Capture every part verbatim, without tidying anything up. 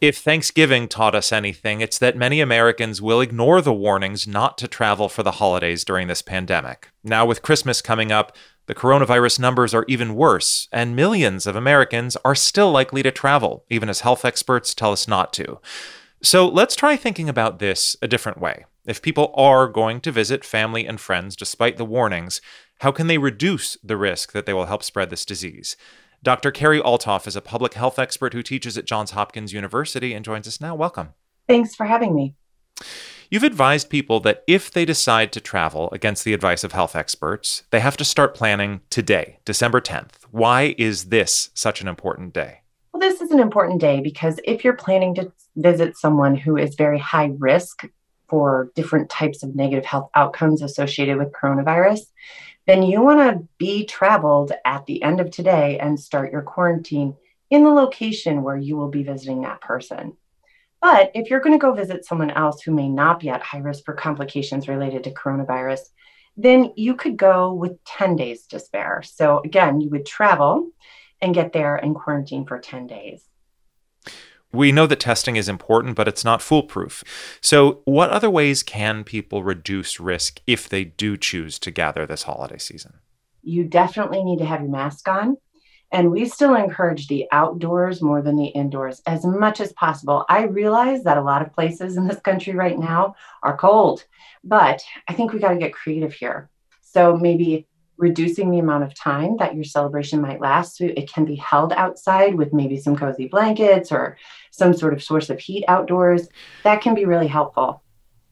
If Thanksgiving taught us anything, it's that many Americans will ignore the warnings not to travel for the holidays during this pandemic. Now, with Christmas coming up, the coronavirus numbers are even worse, and millions of Americans are still likely to travel, even as health experts tell us not to. So let's try thinking about this a different way. If people are going to visit family and friends despite the warnings, how can they reduce the risk that they will help spread this disease? Doctor Carrie Althoff is a public health expert who teaches at Johns Hopkins University and joins us now. Welcome. Thanks for having me. You've advised people that if they decide to travel against the advice of health experts, they have to start planning today, December tenth. Why is this such an important day? Well, this is an important day because if you're planning to visit someone who is very high risk for different types of negative health outcomes associated with coronavirus, then you want to be traveled at the end of today and start your quarantine in the location where you will be visiting that person. But if you're going to go visit someone else who may not be at high risk for complications related to coronavirus, then you could go with ten days to spare. So again, you would travel and get there and quarantine for ten days. We know that testing is important, but it's not foolproof. So what other ways can people reduce risk if they do choose to gather this holiday season? You definitely need to have your mask on. And we still encourage the outdoors more than the indoors as much as possible. I realize that a lot of places in this country right now are cold, but I think we got to get creative here. So maybe reducing the amount of time that your celebration might last. So it can be held outside with maybe some cozy blankets or some sort of source of heat outdoors. That can be really helpful.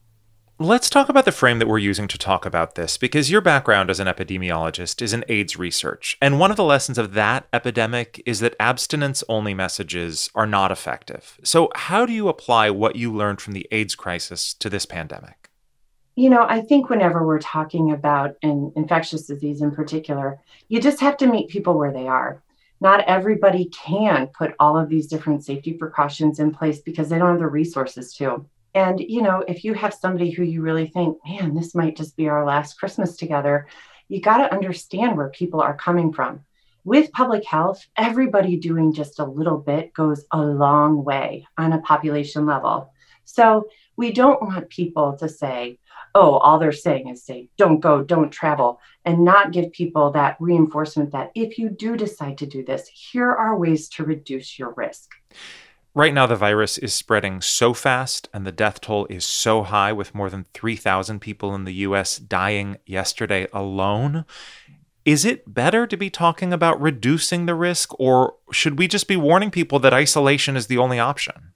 Let's talk about the frame that we're using to talk about this, because your background as an epidemiologist is in AIDS research. And one of the lessons of that epidemic is that abstinence-only messages are not effective. So how do you apply what you learned from the AIDS crisis to this pandemic? You know, I think whenever we're talking about an infectious disease in particular, you just have to meet people where they are. Not everybody can put all of these different safety precautions in place because they don't have the resources to. And, you know, if you have somebody who you really think, man, this might just be our last Christmas together, you got to understand where people are coming from. With public health, everybody doing just a little bit goes a long way on a population level. So we don't want people to say, oh, all they're saying is say, don't go, don't travel, and not give people that reinforcement that if you do decide to do this, here are ways to reduce your risk. Right now, the virus is spreading so fast and the death toll is so high, with more than three thousand people in the U S dying yesterday alone. Is it better to be talking about reducing the risk, or should we just be warning people that isolation is the only option?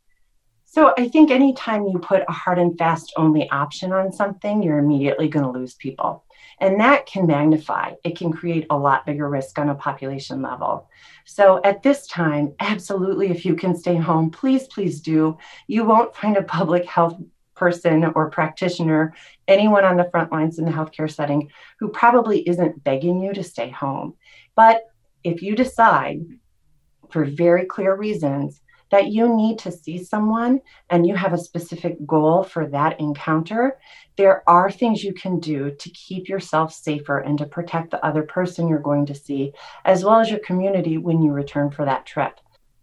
So I think anytime you put a hard and fast only option on something, you're immediately going to lose people. And that can magnify. It can create a lot bigger risk on a population level. So at this time, absolutely, if you can stay home, please, please do. You won't find a public health person or practitioner, anyone on the front lines in the healthcare setting, who probably isn't begging you to stay home. But if you decide, for very clear reasons, that you need to see someone and you have a specific goal for that encounter, there are things you can do to keep yourself safer and to protect the other person you're going to see, as well as your community when you return for that trip.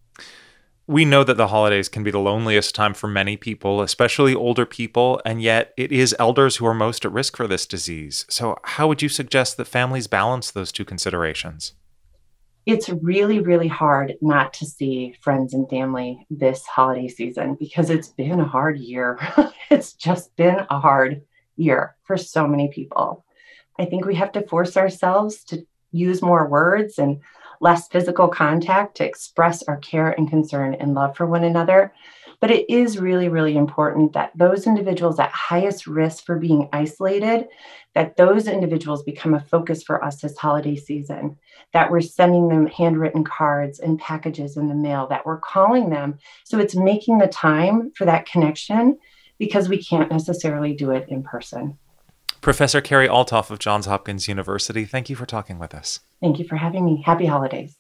We know that the holidays can be the loneliest time for many people, especially older people, and yet it is elders who are most at risk for this disease. So how would you suggest that families balance those two considerations? It's really, really hard not to see friends and family this holiday season because it's been a hard year. It's just been a hard year for so many people. I think we have to force ourselves to use more words and less physical contact to express our care and concern and love for one another. But it is really, really important that those individuals at highest risk for being isolated, that those individuals become a focus for us this holiday season, that we're sending them handwritten cards and packages in the mail, that we're calling them. So it's making the time for that connection because we can't necessarily do it in person. Professor Carrie Althoff of Johns Hopkins University, thank you for talking with us. Thank you for having me. Happy holidays.